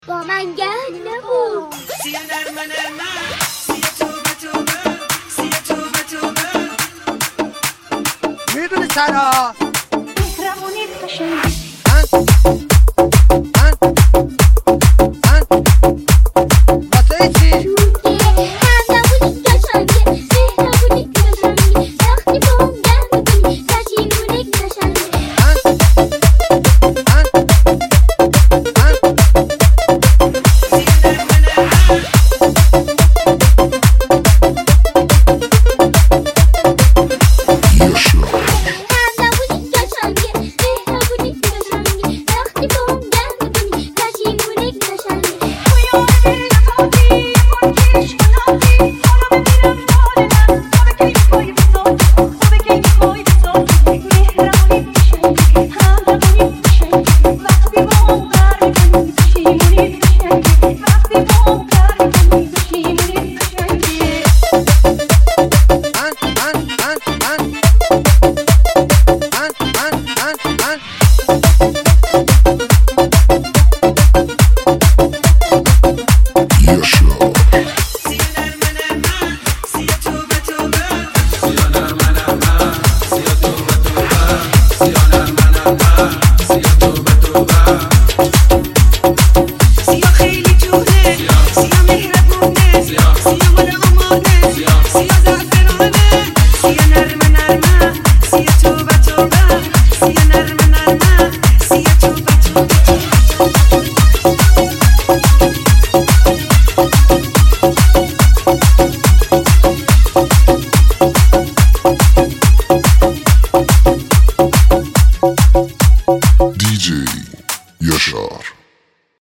با من گرد نبود. میدونی چرا؟ مهربونی قشنگی واسه چی؟ همزبونی قشنگه، مهربونی قشنگه، وقتی با هم گرد میکنی پشیمونی قشنگه. همزبونی قشنگه، مهربونی قشنگه، وقتی با هم گرد میکنی پشیمونی قشنگه. Show.